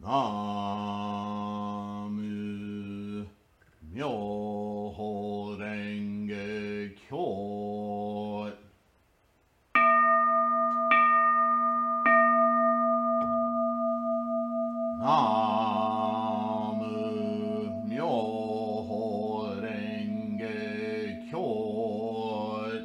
ナム妙法蓮華経。ナム妙法蓮華経。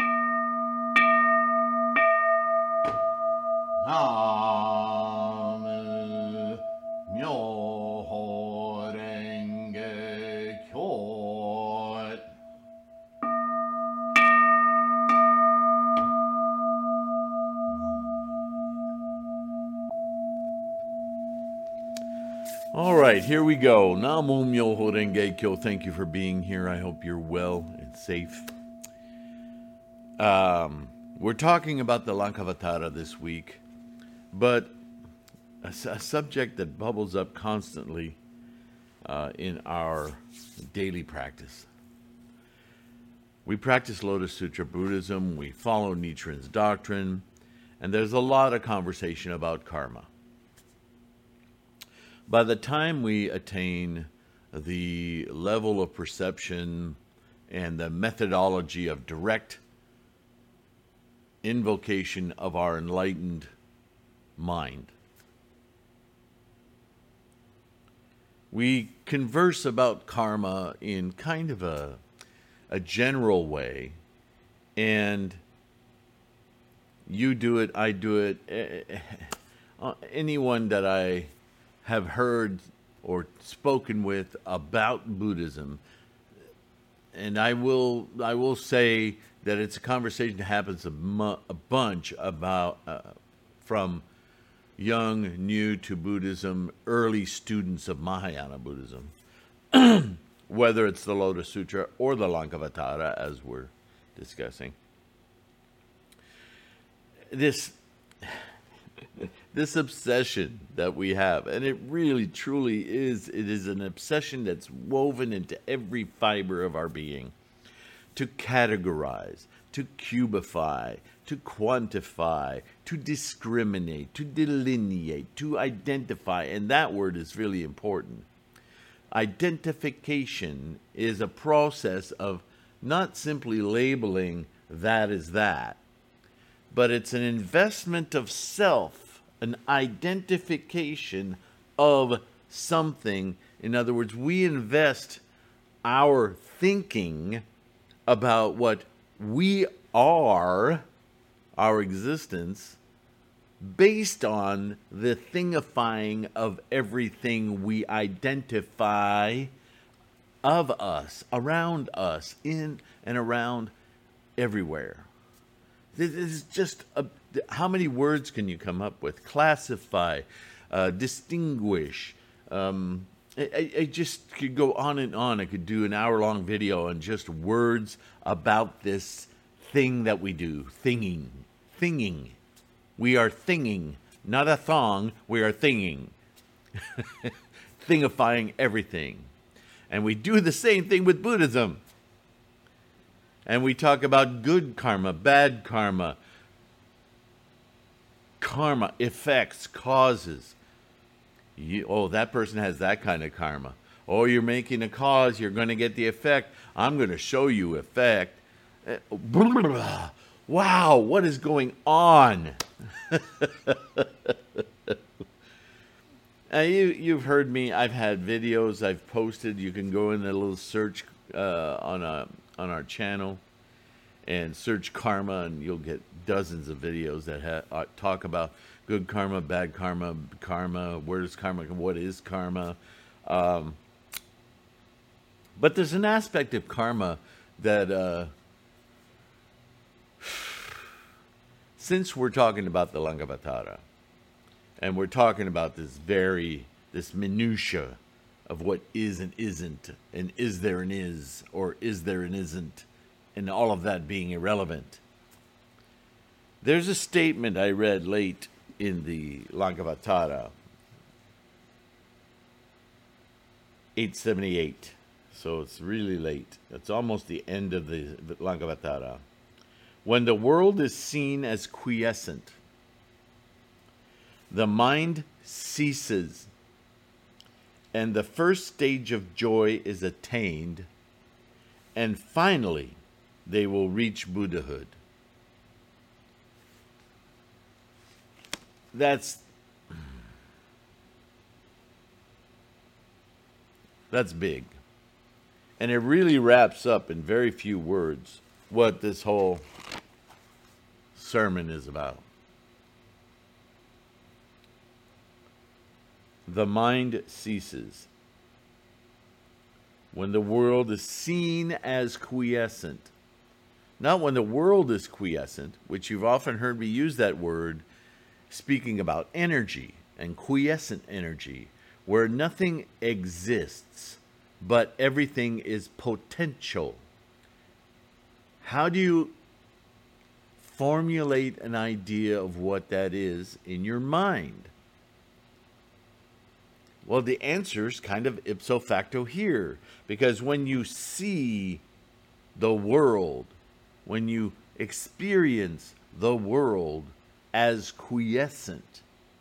ナム妙法蓮華経。All right, here we go. Namu Myoho Renge Kyo. Thank you for being here. I hope you're well and safe. We're talking about the Lankavatara this week, but a subject that bubbles up constantly in our daily practice. We practice Lotus Sutra Buddhism, we follow Nichiren's doctrine, and there's a lot of conversation about karma. By the time we attain the level of perception and the methodology of direct invocation of our enlightened mind, we converse about karma in kind of a general way, and you do it, I do it. Anyone that I have heard or spoken with about Buddhism, and I will say that it's a conversation that happens a bunch about from young, new to Buddhism, early students of Mahayana Buddhism, whether it's the Lotus Sutra or the Lankavatara, as we're discussing. This obsession that we have, and it really truly is, it is an obsession that's woven into every fiber of our being, to categorize, to cubify, to quantify, to discriminate, to delineate, to identify, and that word is really important. Identification is a process of not simply labeling that as that, but it's an investment of self, an identification of something. In other words, we invest our thinking about what we are, our existence, based on the thingifying of everything we identify of us, around us, in and around everywhere. This is just how many words can you come up with? Classify, distinguish. I just could go on and on. I could do an hour-long video on just words about this thing that we do. Thinging. We are thinging, not a thong. We are thinging. Thingifying everything. And we do the same thing with Buddhism. And we talk about good karma, bad karma, karma, effects, causes. That person has that kind of karma. Oh, you're making a cause, you're going to get the effect. I'm going to show you effect. Wow, what is going on? You've heard me. I've had videos I've posted. You can go in a little search on our channel and search karma, and you'll get dozens of videos that talk about good karma, bad karma, where does karma come, what is karma. But there's an aspect of karma that, since we're talking about the Lankavatara, and we're talking about this minutia of what is and isn't, and is there and is, or is there and isn't, and all of that being irrelevant. There's a statement I read late in the Lankavatara, 878, so it's really late. It's almost the end of the Lankavatara. When the world is seen as quiescent, the mind ceases and the first stage of joy is attained, and finally they will reach Buddhahood. That's big. And it really wraps up in very few words what this whole sermon is about. The mind ceases when the world is seen as quiescent. Not when the world is quiescent, which you've often heard me use that word, speaking about energy and quiescent energy, where nothing exists, but everything is potential. How do you formulate an idea of what that is in your mind? Well, the answer's kind of ipso facto here, because when you see the world, when you experience the world as quiescent,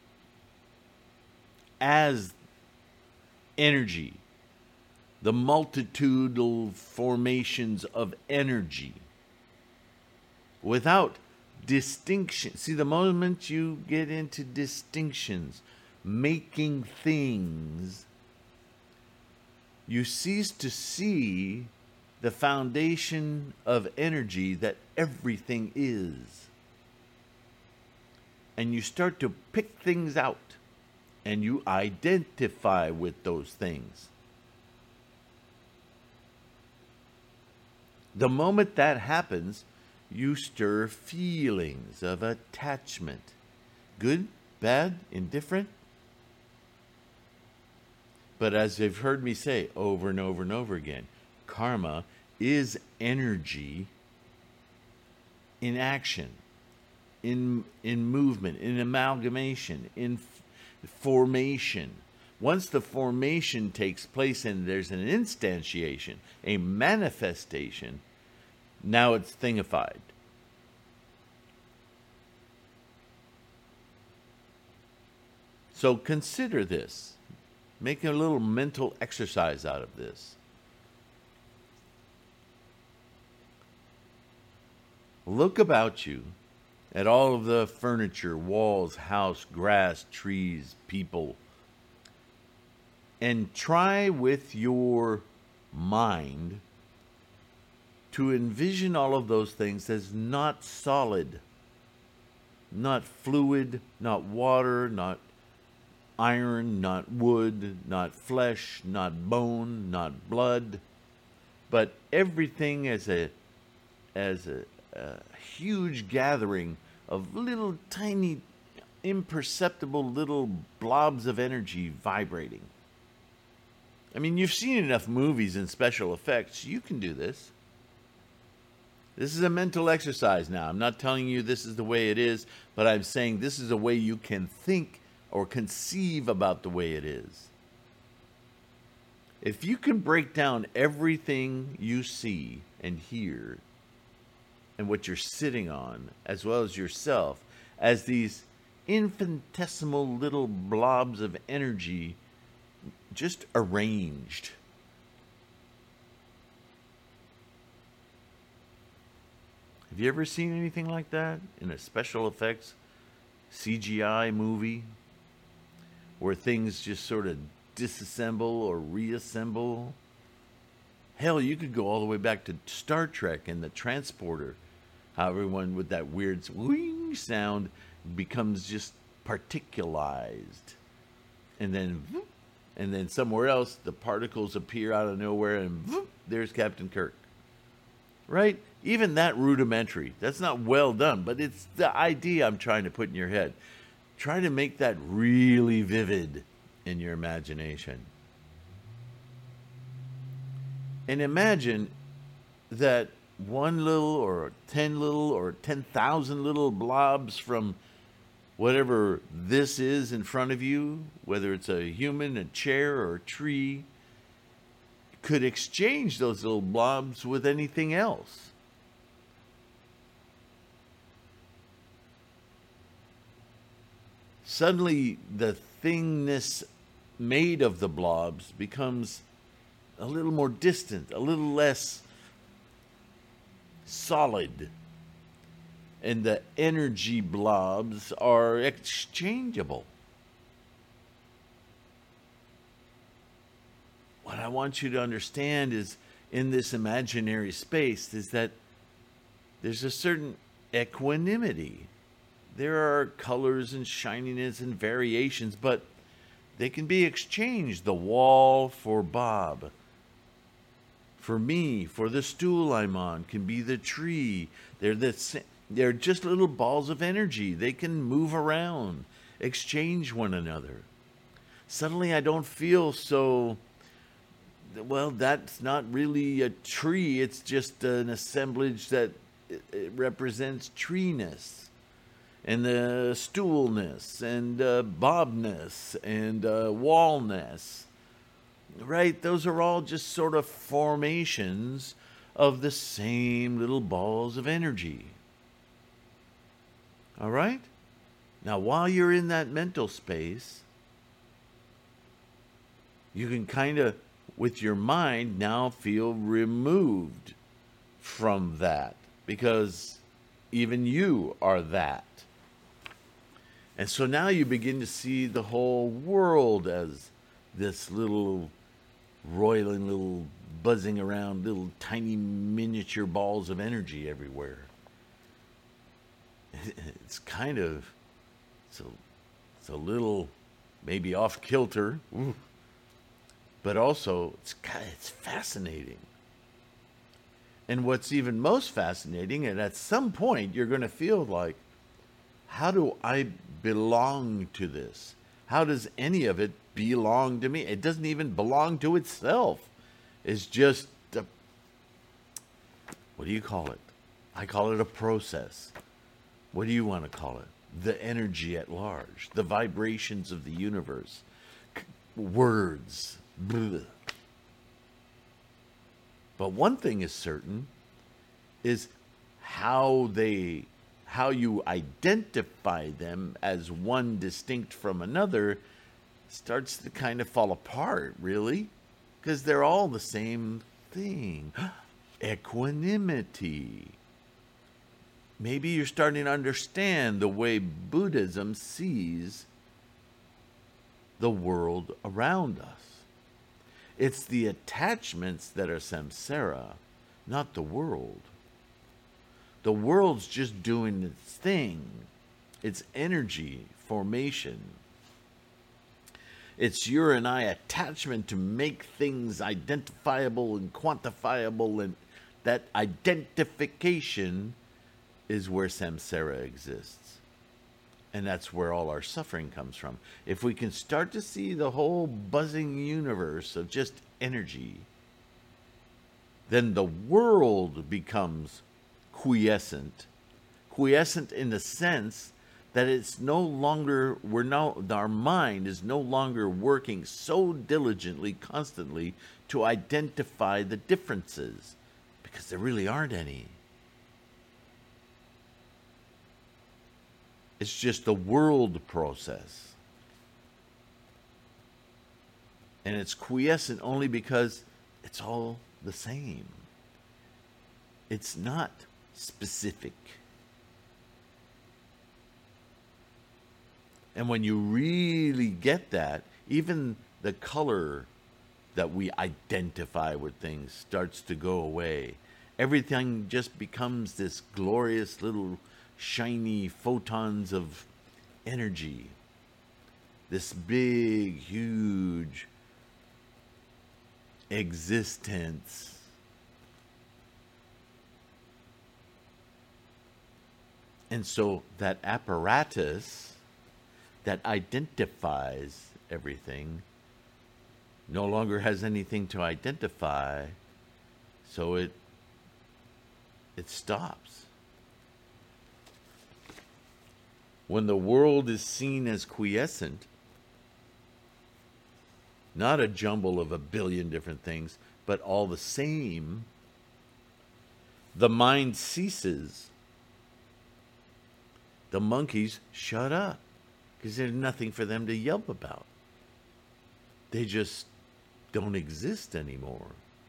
as energy, the multitudinal formations of energy, without distinction. See, the moment you get into distinctions, making things, you cease to see the foundation of energy that everything is. And you start to pick things out, and you identify with those things. The moment that happens, you stir feelings of attachment. Good, bad, indifferent. But as you've heard me say over and over and over again, karma is energy in action, in movement, in amalgamation, in formation. Once the formation takes place and there's an instantiation, a manifestation, now it's thingified. So consider this. Make a little mental exercise out of this. Look about you at all of the furniture, walls, house, grass, trees, people, and try with your mind to envision all of those things as not solid, not fluid, not water, not iron, not wood, not flesh, not bone, not blood, but everything as a huge gathering of little tiny, imperceptible little blobs of energy vibrating. I mean, you've seen enough movies and special effects. You can do this. This is a mental exercise now. I'm not telling you this is the way it is, but I'm saying this is a way you can think or conceive about the way it is. If you can break down everything you see and hear and what you're sitting on, as well as yourself, as these infinitesimal little blobs of energy just arranged. Have you ever seen anything like that in a special effects CGI movie where things just sort of disassemble or reassemble? Hell, you could go all the way back to Star Trek and the transporter, how everyone with that weird wing sound becomes just particularized, and then somewhere else the particles appear out of nowhere, and there's Captain Kirk. Right? Even that rudimentary. That's not well done, but it's the idea I'm trying to put in your head. Try to make that really vivid in your imagination. And imagine that one little or 10 little or 10,000 little blobs from whatever this is in front of you, whether it's a human, a chair, or a tree, could exchange those little blobs with anything else. Suddenly, the thingness made of the blobs becomes a little more distant, a little less solid. And the energy blobs are exchangeable. What I want you to understand is, in this imaginary space, is that there's a certain equanimity. There are colors and shininess and variations, but they can be exchanged. The wall for Bob, for me, for the stool I'm on, can be the tree. They're just little balls of energy. They can move around, exchange one another. Suddenly I don't feel so, well, that's not really a tree. It's just an assemblage that it represents treeness and the stoolness and bobness and wallness. Right? Those are all just sort of formations of the same little balls of energy. All right? Now, while you're in that mental space, you can kind of, with your mind, now feel removed from that, because even you are that. And so now you begin to see the whole world as this little roiling, little buzzing around, little tiny miniature balls of energy everywhere. It's kind of, it's a little maybe off kilter, but also it's fascinating. And what's even most fascinating, and at some point you're going to feel like, how do I belong to this? How does any of it belong to me? It doesn't even belong to itself. It's just, what do you call it? I call it a process. What do you want to call it? The energy at large, the vibrations of the universe, words. Bleh. But one thing is certain, is how you identify them as one distinct from another starts to kind of fall apart, really, because they're all the same thing. Equanimity. Maybe you're starting to understand the way Buddhism sees the world around us. It's the attachments that are samsara, not the world. The world's just doing its thing. It's energy formation. It's your and I attachment to make things identifiable and quantifiable, and that identification is where samsara exists. And that's where all our suffering comes from. If we can start to see the whole buzzing universe of just energy, then the world becomes quiescent. Quiescent in the sense that it's no longer, our mind is no longer working so diligently, constantly, to identify the differences, because there really aren't any. It's just the world process. And it's quiescent only because it's all the same. It's not specific. And when you really get that, even the color that we identify with things starts to go away. Everything just becomes this glorious little shiny photons of energy. This big, huge existence. And so that apparatus that identifies everything no longer has anything to identify, so it stops. When the world is seen as quiescent, not a jumble of a billion different things, but all the same, the mind ceases. The monkeys shut up because there's nothing for them to yelp about. They just don't exist anymore.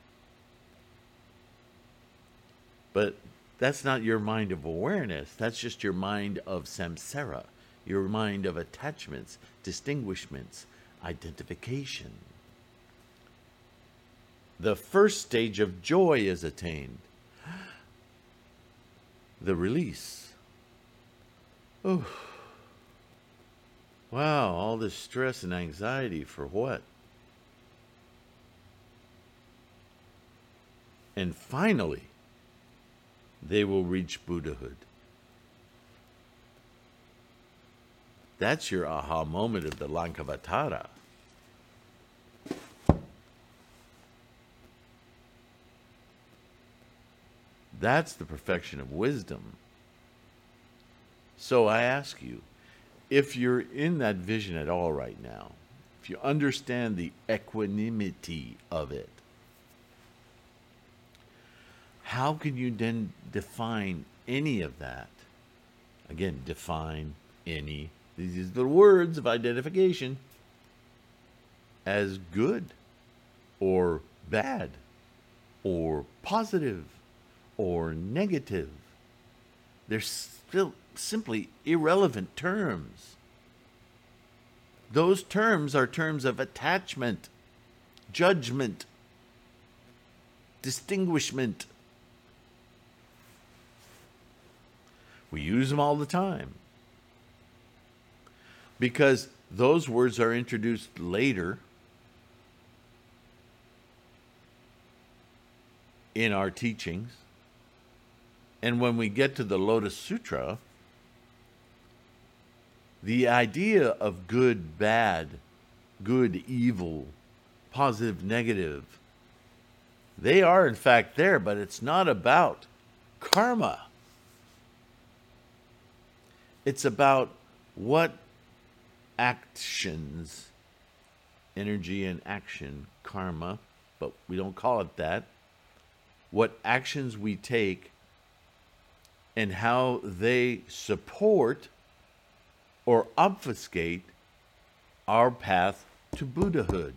But that's not your mind of awareness. That's just your mind of samsara, your mind of attachments, distinguishments, identification. The first stage of joy is attained. The release. Oh, wow, all this stress and anxiety for what? And finally, they will reach Buddhahood. That's your aha moment of the Lankavatara. That's the perfection of wisdom. So I ask you, if you're in that vision at all right now, if you understand the equanimity of it, how can you then define any of that? Again, define any. These are the words of identification as good or bad or positive or negative. They're still simply irrelevant terms. Those terms are terms of attachment, judgment, distinguishment. We use them all the time because those words are introduced later in our teachings. And when we get to the Lotus Sutra, the idea of good, bad, good, evil, positive, negative, they are in fact there, but it's not about karma. It's about what actions, energy and action, karma, but we don't call it that, what actions we take and how they support or obfuscate our path to Buddhahood.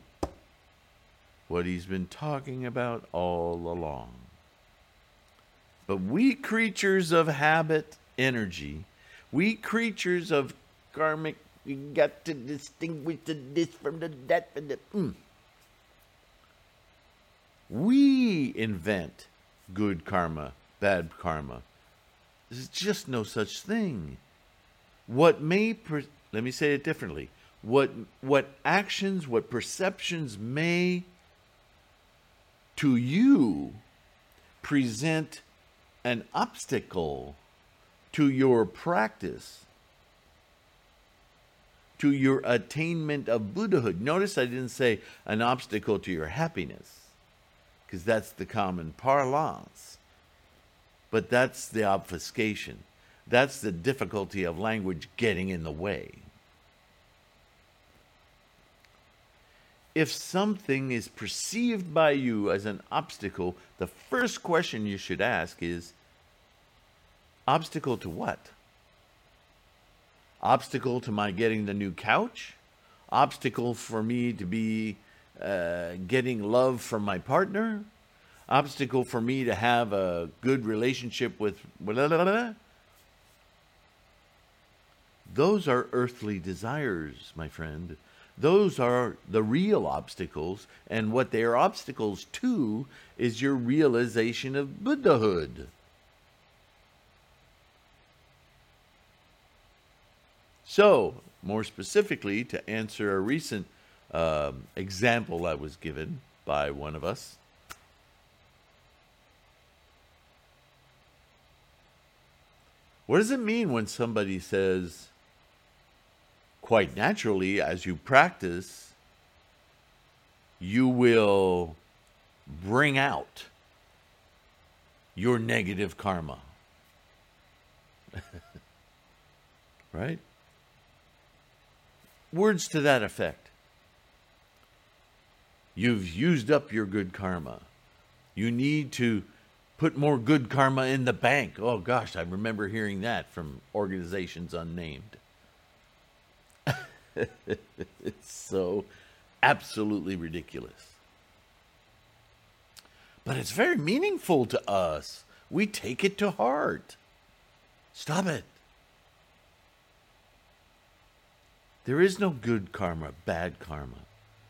What he's been talking about all along. But we creatures of habit, energy, we creatures of karmic, we got to distinguish the this from the that from the We invent good karma, bad karma. There's just no such thing. What may, let me say it differently. What actions, what perceptions may to you present an obstacle to your practice, to your attainment of Buddhahood. Notice I didn't say an obstacle to your happiness, because that's the common parlance. But that's the obfuscation. That's the difficulty of language getting in the way. If something is perceived by you as an obstacle, the first question you should ask is, obstacle to what? Obstacle to my getting the new couch? Obstacle for me to be getting love from my partner? Obstacle for me to have a good relationship with blah, blah, blah. Those are earthly desires, my friend. Those are the real obstacles, and what they are obstacles to is your realization of Buddhahood. So, more specifically, to answer a recent example I was given by one of us, what does it mean when somebody says, quite naturally, as you practice, you will bring out your negative karma? Right? Words to that effect. You've used up your good karma. You need to put more good karma in the bank. Oh gosh, I remember hearing that from organizations unnamed. It's so absolutely ridiculous. But it's very meaningful to us. We take it to heart. Stop it. There is no good karma, bad karma.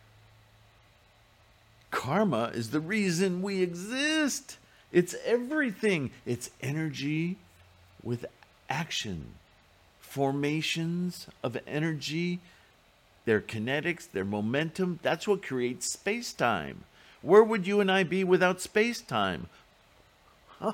Karma is the reason we exist. It's everything. It's energy with action. Formations of energy, their kinetics, their momentum, that's what creates space-time. Where would you and I be without space-time? Huh?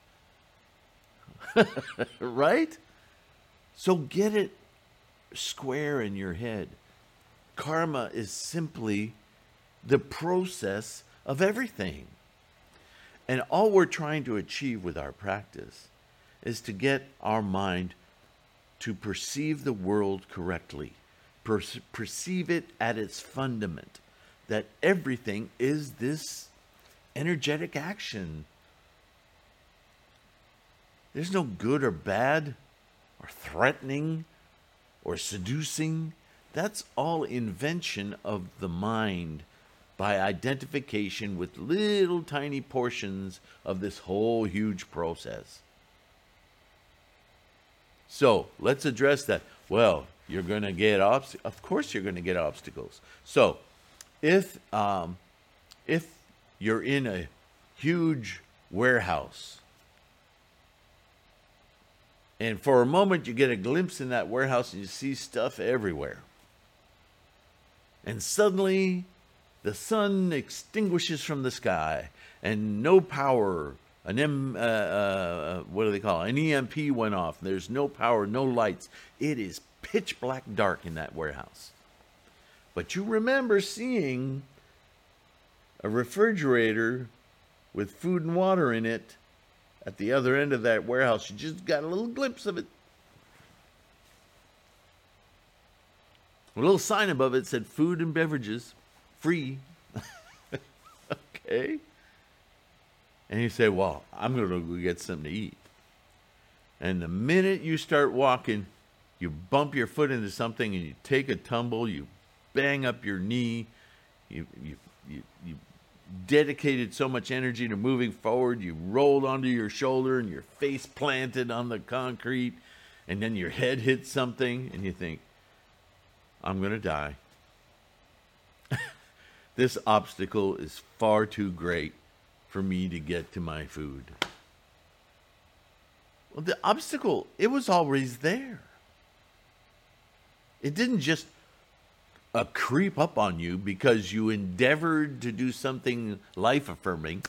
Right? So get it square in your head. Karma is simply the process of everything. And all we're trying to achieve with our practice is to get our mind to perceive the world correctly, perceive it at its fundament, that everything is this energetic action. There's no good or bad or threatening or seducing. That's all invention of the mind by identification with little tiny portions of this whole huge process. So let's address that. Well, you're going to get of course you're going to get obstacles. So if you're in a huge warehouse and for a moment you get a glimpse in that warehouse and you see stuff everywhere, and suddenly the sun extinguishes from the sky and no power, what do they call it? An EMP went off. There's no power, no lights. It is pitch black dark in that warehouse. But you remember seeing a refrigerator with food and water in it at the other end of that warehouse. You just got a little glimpse of it. A little sign above it said food and beverages free. Okay. And you say, well, I'm going to go get something to eat. And the minute you start walking, you bump your foot into something and you take a tumble, you bang up your knee, you dedicated so much energy to moving forward, you rolled onto your shoulder and your face planted on the concrete, and then your head hits something and you think, I'm going to die. This obstacle is far too great for me to get to my food. Well, the obstacle, it was always there. It didn't just creep up on you because you endeavored to do something life-affirming.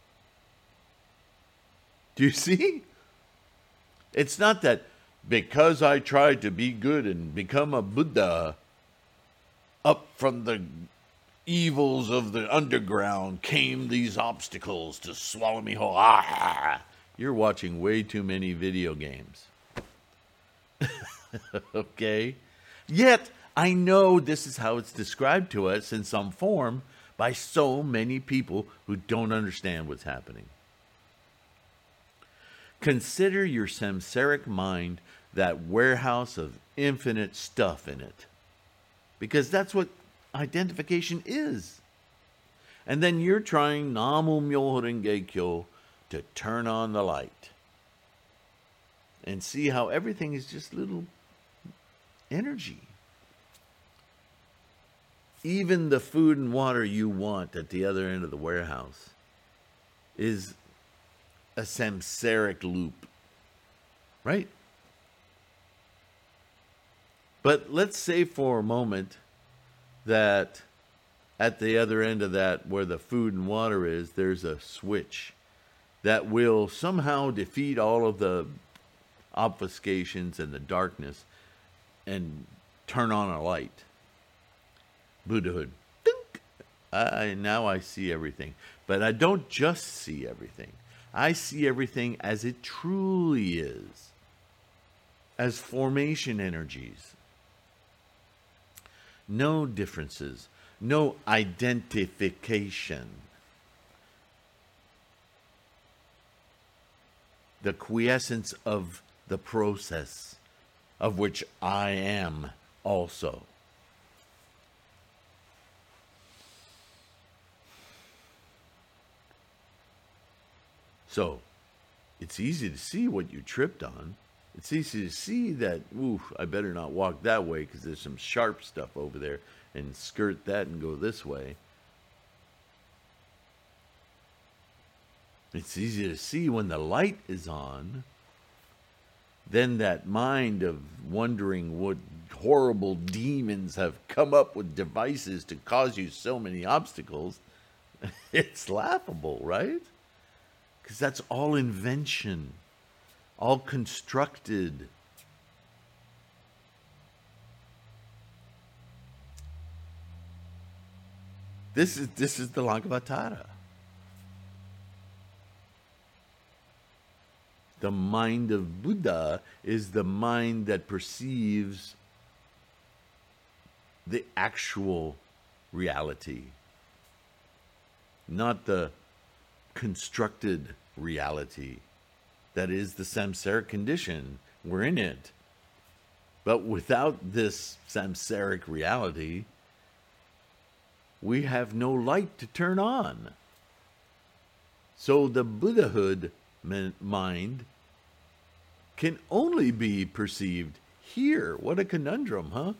Do you see? It's not that because I tried to be good and become a Buddha, up from the evils of the underground came these obstacles to swallow me whole. You're watching way too many video games. Okay? Yet, I know this is how it's described to us in some form by so many people who don't understand what's happening. Consider your samsaric mind that warehouse of infinite stuff in it. Because that's what identification is. And then you're trying Namu Myoho Renge Kyo to turn on the light. And see how everything is just little energy. Even the food and water you want at the other end of the warehouse is a samsaric loop. Right? But let's say for a moment that at the other end of that, where the food and water is, there's a switch that will somehow defeat all of the obfuscations and the darkness and turn on a light. Buddhahood. Now I see everything. But I don't just see everything. I see everything as it truly is. As formation energies. No differences. No identification. The quiescence of the process, of which I am also. So it's easy to see what you tripped on. It's easy to see that, ooh, I better not walk that way because there's some sharp stuff over there, and skirt that and go this way. It's easy to see when the light is on. Then that mind of wondering what horrible demons have come up with devices to cause you so many obstacles, it's laughable, right? Because that's all invention, all constructed. This is the Lankavatara. The mind of Buddha is the mind that perceives the actual reality, not the constructed reality that is the samsaric condition. We're in it. But without this samsaric reality, we have no light to turn on. So the Buddhahood mind can only be perceived here. What a conundrum, huh?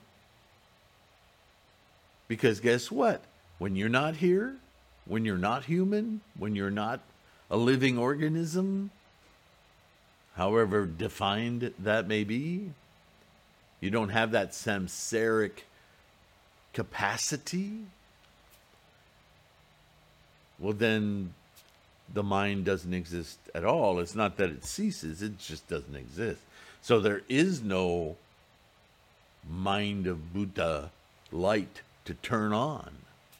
Because guess what? When you're not here, when you're not human, when you're not a living organism, however defined that may be, you don't have that samsaric capacity, well then the mind doesn't exist at all. It's not that it ceases, it just doesn't exist. So there is no mind of Buddha light to turn on.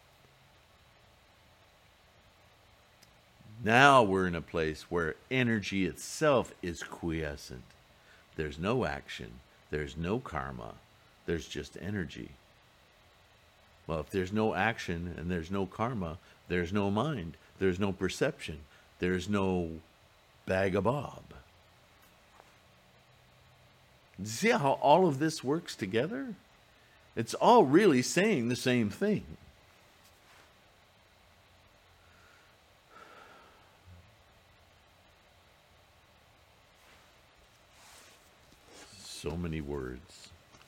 Now we're in a place where energy itself is quiescent. There's no action, there's no karma, there's just energy. Well, if there's no action and there's no karma, there's no mind, there's no perception, there's no bag of bob. See how all of this works together? It's all really saying the same thing. So many words.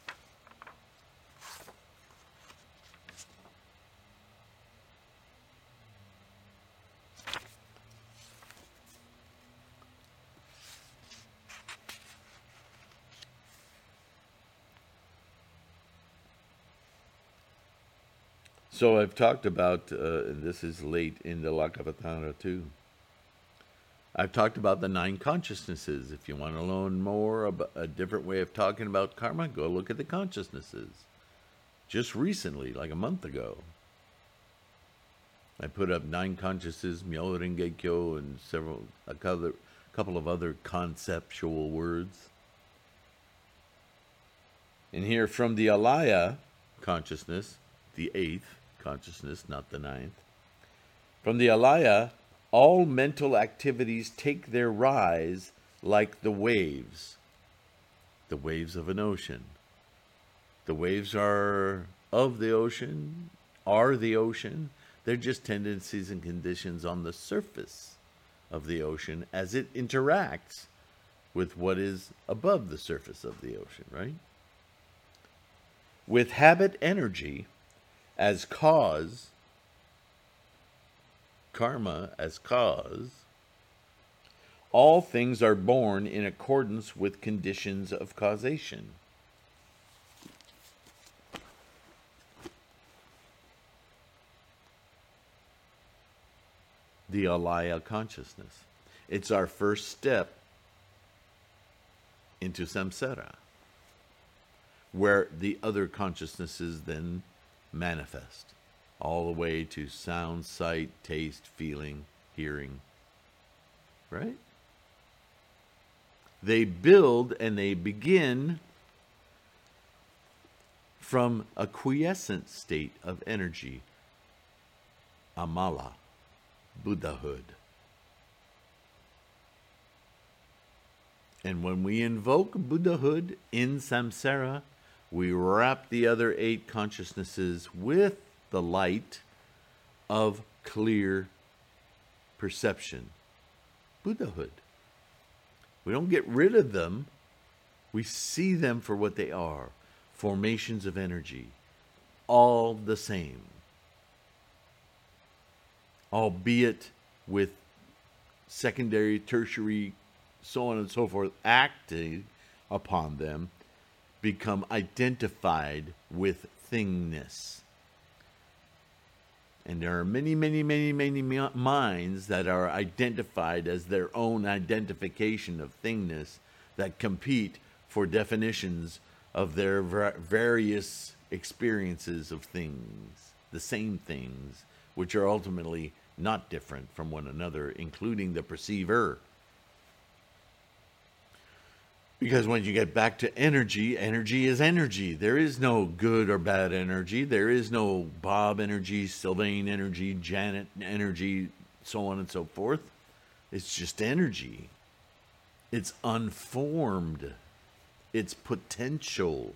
So I've talked about, this is late in the Lankavatara too. I've talked about the 9 consciousnesses. If you want to learn more about a different way of talking about karma, go look at the consciousnesses. Just recently, like a month ago, I put up 9 consciousnesses, Myoho Renge Kyo, and a couple of other conceptual words. And here from the Alaya consciousness, the 8th consciousness, not the 9th. From the Alaya, all mental activities take their rise like the waves of an ocean. The waves are of the ocean, are the ocean. They're just tendencies and conditions on the surface of the ocean as it interacts with what is above the surface of the ocean, right? With habit energy as cause, karma as cause, all things are born in accordance with conditions of causation. The Alaya consciousness. It's our first step into samsara, where the other consciousnesses then manifest, all the way to sound, sight, taste, feeling, hearing, right? They build and they begin from a quiescent state of energy, Amala, Buddhahood. And when we invoke Buddhahood in samsara, we wrap the other 8 consciousnesses with the light of clear perception, Buddhahood. We don't get rid of them. We see them for what they are, formations of energy, all the same, albeit with secondary, tertiary, so on and so forth, acting upon them, become identified with thingness. And there are many, many, many, many minds that are identified as their own identification of thingness that compete for definitions of their various experiences of things, the same things, which are ultimately not different from one another, including the perceiver. Because when you get back to energy, energy is energy. There is no good or bad energy. There is no Bob energy, Sylvain energy, Janet energy, so on and so forth. It's just energy. It's unformed. It's potential.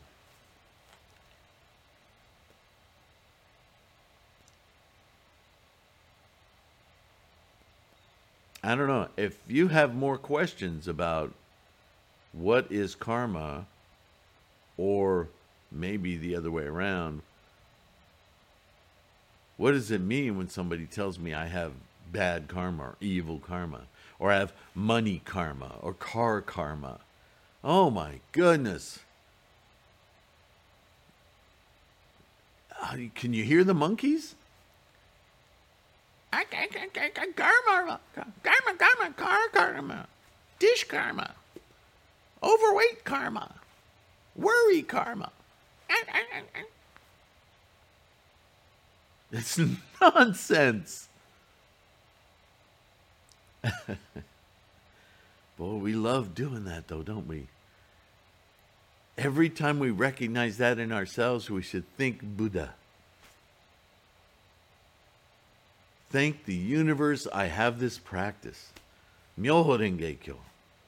I don't know. If you have more questions about what is karma, or maybe the other way around, what does it mean when somebody tells me I have bad karma or evil karma, or I have money karma or car karma? Oh my goodness. Can you hear the monkeys? Karma, car karma, dish karma, overweight karma, worry karma. It's nonsense. Boy, we love doing that though, don't we? Every time we recognize that in ourselves, we should think Buddha. Thank the universe I have this practice. Myoho Renge Kyo.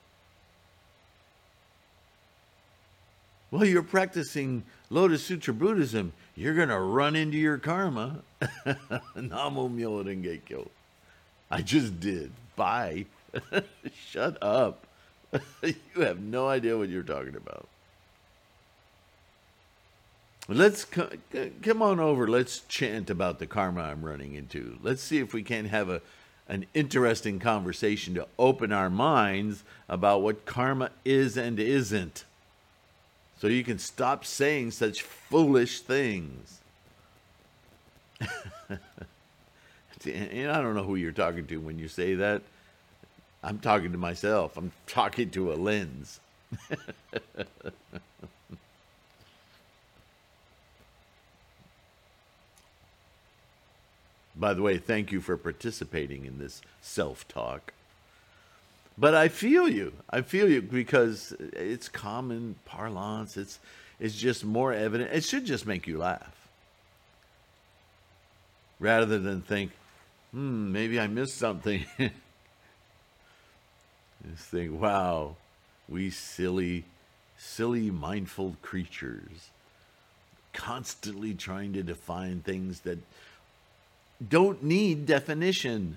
Well, you're practicing Lotus Sutra Buddhism. You're going to run into your karma. Namo Myoho Renge Kyo. I just did. Bye. Shut up. You have no idea what you're talking about. Let's come on over. Let's chant about the karma I'm running into. Let's see if we can have an interesting conversation to open our minds about what karma is and isn't. So you can stop saying such foolish things. And I don't know who you're talking to when you say that. I'm talking to myself. I'm talking to a lens. By the way, thank you for participating in this self-talk. But I feel you. I feel you because it's common parlance. It's just more evident. It should just make you laugh. Rather than think, maybe I missed something. Just think, wow, we silly mindful creatures, constantly trying to define things that don't need definition.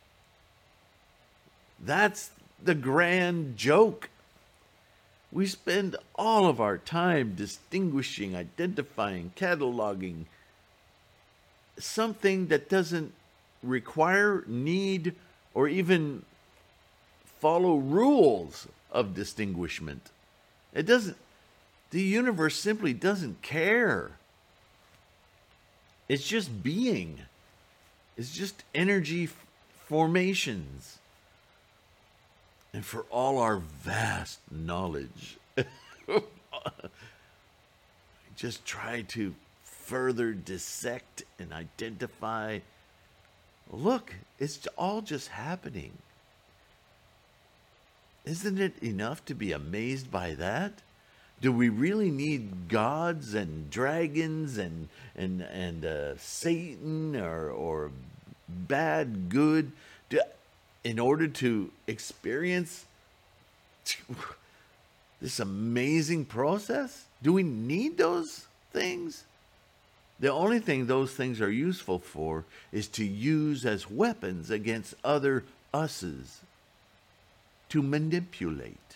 That's the grand joke. We spend all of our time distinguishing, identifying, cataloging something that doesn't require, need, or even follow rules of distinguishment. It doesn't. The universe simply doesn't care. It's just being. It's just energy formations. And for all our vast knowledge, just try to further dissect and identify. Look, it's all just happening. Isn't it enough to be amazed by that? Do we really need gods and dragons and Satan or bad, good in order to experience this amazing process? Do we need those things? The only thing those things are useful for is to use as weapons against other us's. to manipulate,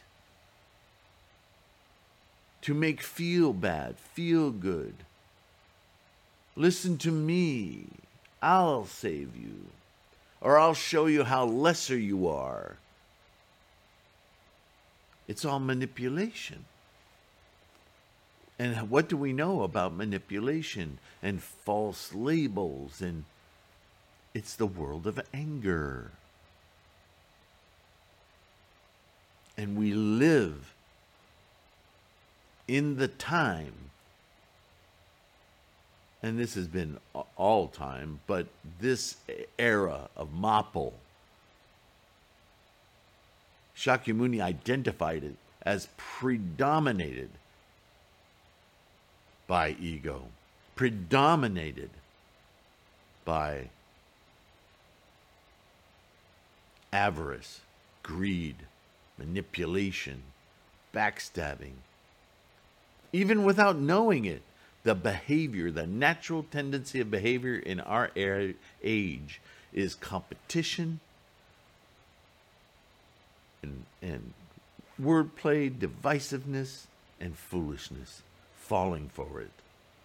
to make feel bad, feel good. Listen to me, I'll save you, or I'll show you how lesser you are. It's all manipulation. And what do we know about manipulation and false labels? And it's the world of anger. And we live in the time, and this has been all time, but this era of Mappo, Shakyamuni identified it as predominated by ego, predominated by avarice, greed, manipulation, backstabbing. Even without knowing it, the behavior, the natural tendency of behavior in our age is competition and wordplay, divisiveness, and foolishness, falling for it.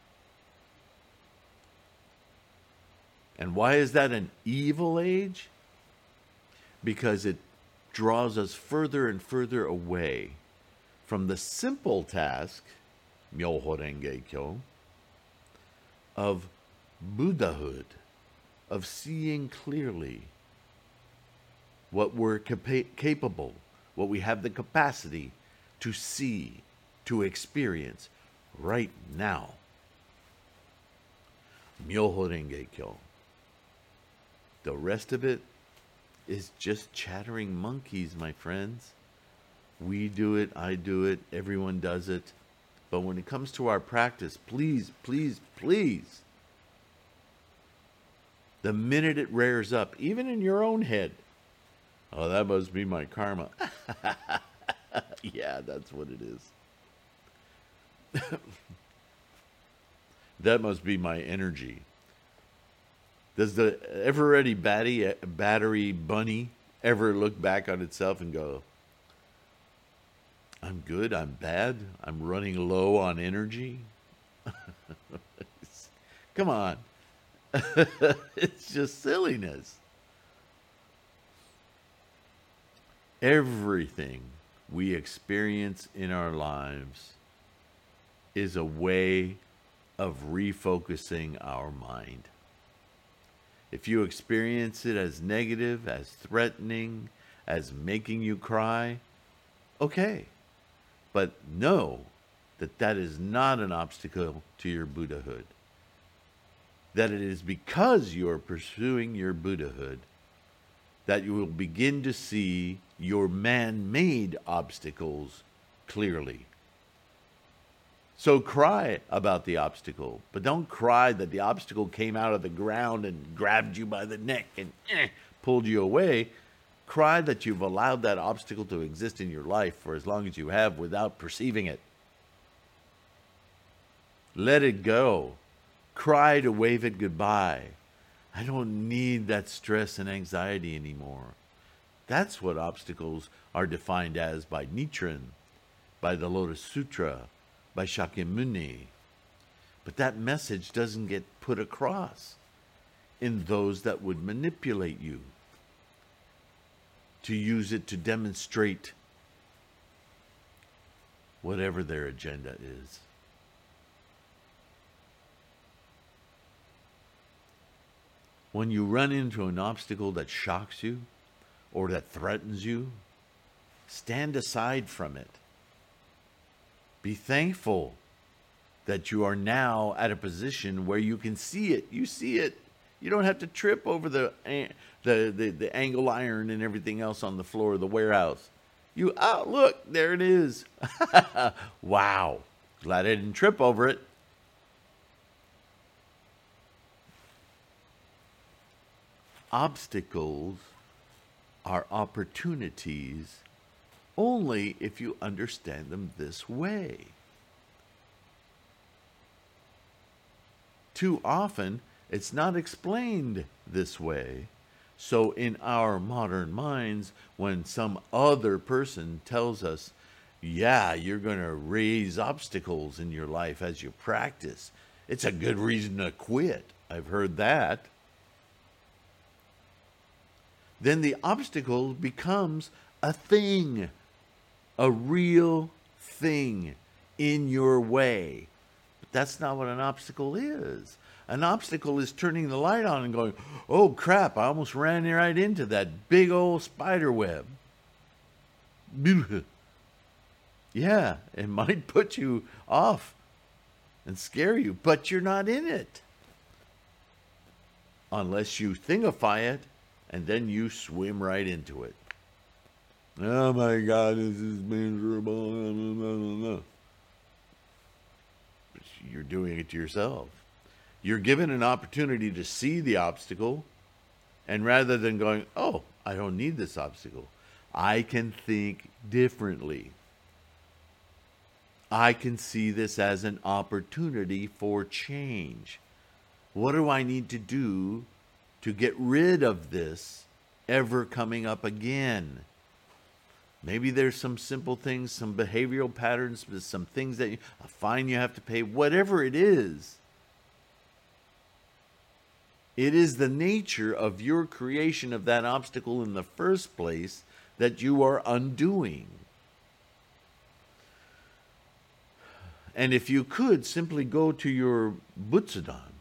And why is that an evil age? Because it draws us further and further away from the simple task, Myoho Renge Kyo, of Buddhahood, of seeing clearly what we're capable, what we have the capacity to see, to experience right now. Myoho Renge Kyo. The rest of it is just chattering monkeys, my friends. We do it, I do it, everyone does it. But when it comes to our practice, please, please, please, the minute it rears up, even in your own head, oh, that must be my karma. Yeah, that's what it is. That must be my energy. Does the ever-ready battery bunny ever look back on itself and go, I'm good, I'm bad, I'm running low on energy? Come on. It's just silliness. Everything we experience in our lives is a way of refocusing our mind. If you experience it as negative, as threatening, as making you cry, okay. But know that that is not an obstacle to your Buddhahood. That it is because you are pursuing your Buddhahood that you will begin to see your man-made obstacles clearly. So cry about the obstacle, but don't cry that the obstacle came out of the ground and grabbed you by the neck and pulled you away. Cry that you've allowed that obstacle to exist in your life for as long as you have without perceiving it. Let it go. Cry to wave it goodbye. I don't need that stress and anxiety anymore. That's what obstacles are defined as by Nichiren, by the Lotus Sutra, by Shakyamuni. But that message doesn't get put across in those that would manipulate you, to use it to demonstrate whatever their agenda is. When you run into an obstacle that shocks you or that threatens you, stand aside from it. Be thankful that you are now at a position where you can see it. You see it. You don't have to trip over the angle iron and everything else on the floor of the warehouse. Look, there it is. Wow. Glad I didn't trip over it. Obstacles are opportunities only if you understand them this way. Too often, it's not explained this way, So in our modern minds, when some other person tells us, yeah, you're going to raise obstacles in your life as you practice, it's a good reason to quit. I've heard that. Then the obstacle becomes a thing, a real thing in your way. But that's not what an obstacle is. An obstacle is turning the light on and going, oh crap, I almost ran right into that big old spider web. Yeah, it might put you off and scare you, but you're not in it. Unless you thingify it, and then you swim right into it. Oh my God, this is miserable. You're doing it to yourself. You're given an opportunity to see the obstacle, and rather than going, oh, I don't need this obstacle, I can think differently. I can see this as an opportunity for change. What do I need to do to get rid of this ever coming up again? Maybe there's some simple things, some behavioral patterns, some things that a fine you have to pay, whatever it is. It is the nature of your creation of that obstacle in the first place that you are undoing. And if you could simply go to your Butsudan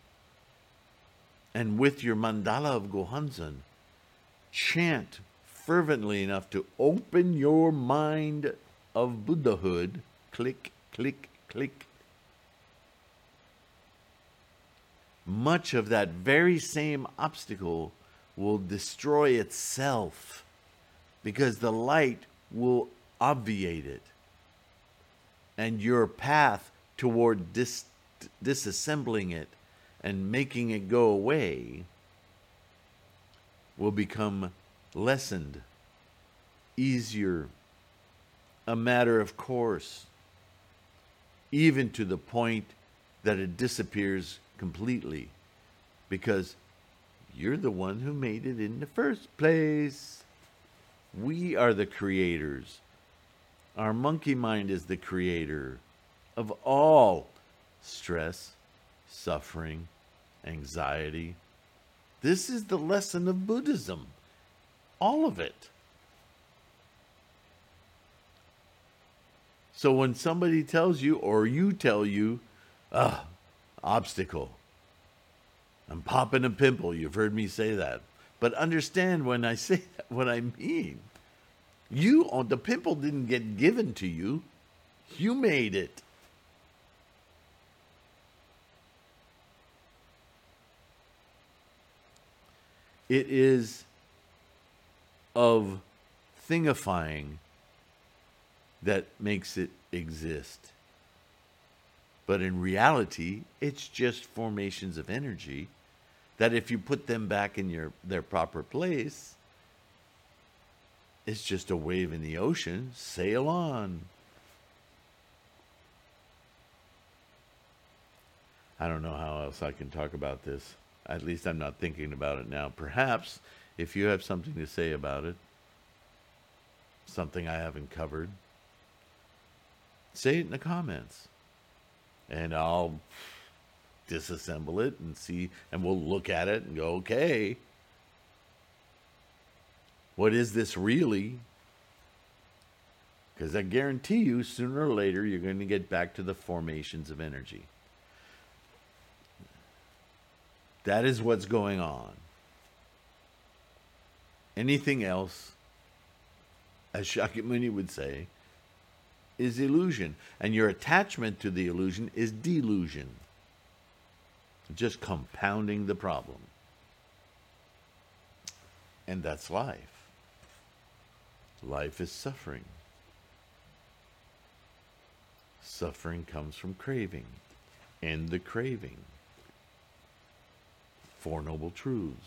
and with your mandala of Gohonzon, chant fervently enough to open your mind of Buddhahood, click, click, click. Much of that very same obstacle will destroy itself because the light will obviate it. And your path toward disassembling it and making it go away will become lessened, easier, a matter of course, even to the point that it disappears completely, because you're the one who made it in the first place. We are the creators. Our monkey mind is the creator of all stress, suffering, anxiety. This is the lesson of Buddhism. All of it. So when somebody tells you, or you tell you, obstacle, I'm popping a pimple. You've heard me say that. But understand when I say that, what I mean. The pimple didn't get given to you. You made it. It is of thingifying that makes it exist. But in reality, it's just formations of energy that if you put them back in their proper place, it's just a wave in the ocean. Sail on. I don't know how else I can talk about this. At least I'm not thinking about it now. Perhaps if you have something to say about it, something I haven't covered, say it in the comments. And I'll disassemble it and see, and we'll look at it and go, okay, what is this really? Because I guarantee you, sooner or later, you're going to get back to the formations of energy. That is what's going on. Anything else, as Shakyamuni would say, is illusion. And your attachment to the illusion is delusion. Just compounding the problem. And that's life. Life is suffering. Suffering comes from craving. End the craving. Four Noble Truths.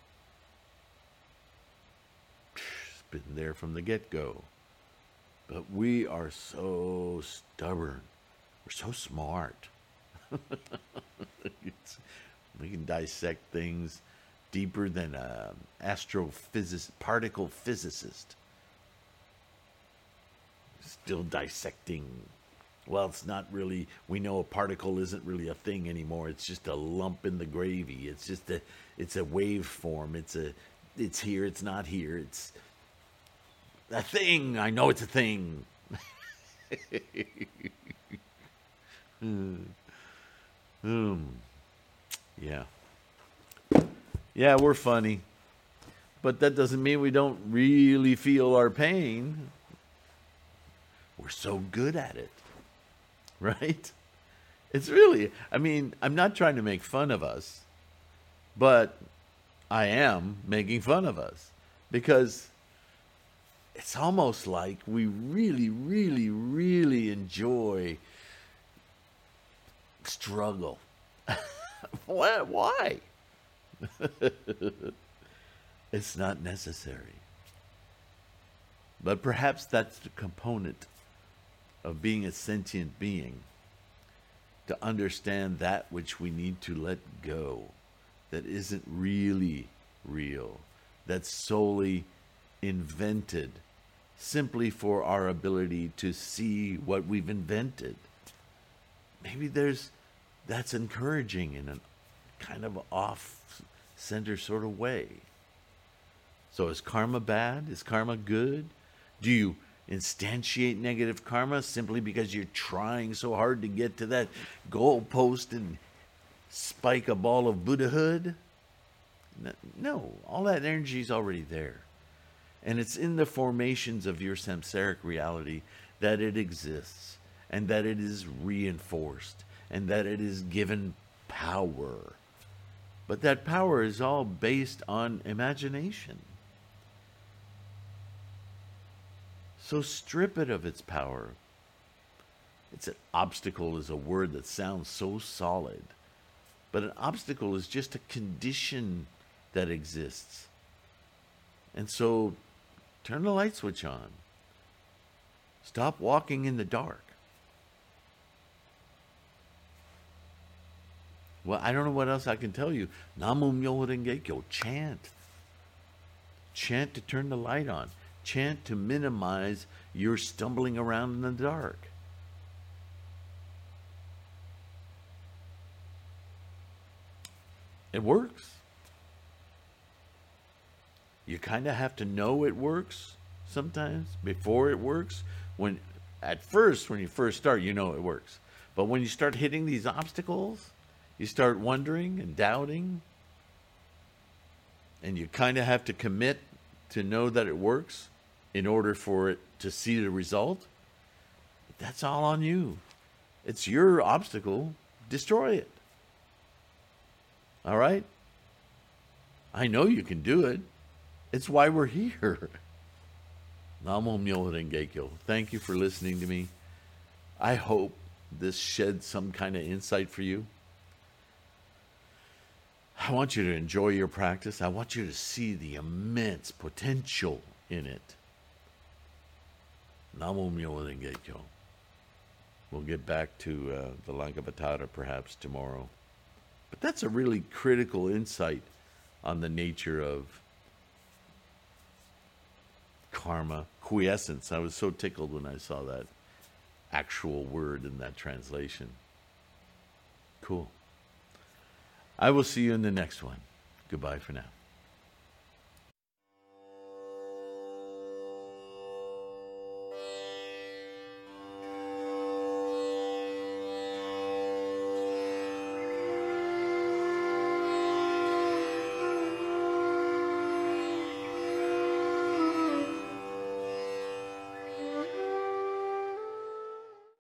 It's been there from the get-go. But we are so stubborn. We're so smart. We can dissect things deeper than a astrophysicist, particle physicist. Still dissecting. Well, it's not really, we know a particle isn't really a thing anymore. It's just a lump in the gravy. It's a waveform. It's here, it's not here. It's a thing. I know it's a thing. Yeah. Yeah, we're funny. But that doesn't mean we don't really feel our pain. We're so good at it. Right? It's really, I mean, I'm not trying to make fun of us, but I am making fun of us because it's almost like we really, really, really enjoy struggle. Why? It's not necessary. But perhaps that's the component of being a sentient being, to understand that which we need to let go, that isn't really real, that's solely invented simply for our ability to see what we've invented. Maybe that's encouraging in a kind of off-center sort of way. So is karma bad? Is karma good? Do you instantiate negative karma simply because you're trying so hard to get to that goal post and spike a ball of Buddhahood? No, all that energy is already there. And it's in the formations of your samsaric reality that it exists, and that it is reinforced, and that it is given power. But that power is all based on imagination. So strip it of its power. It's an obstacle is a word that sounds so solid. But an obstacle is just a condition that exists. And so turn the light switch on. Stop walking in the dark. Well, I don't know what else I can tell you. Namu Myoho Renge Kyo. Chant. Chant to turn the light on. Chant to minimize your stumbling around in the dark. It works. You kind of have to know it works sometimes before it works. At first, when you first start, you know it works. But when you start hitting these obstacles, you start wondering and doubting, and you kind of have to commit to know that it works in order for it to see the result. That's all on you. It's your obstacle. Destroy it. All right? I know you can do it. It's why we're here. Namo Myoho Renge Kyo. Thank you for listening to me. I hope this sheds some kind of insight for you. I want you to enjoy your practice. I want you to see the immense potential in it. Namo Myoho Renge Kyo. We'll get back to the Lankavatara perhaps tomorrow. But that's a really critical insight on the nature of karma, quiescence. I was so tickled when I saw that actual word in that translation. Cool. I will see you in the next one. Goodbye for now.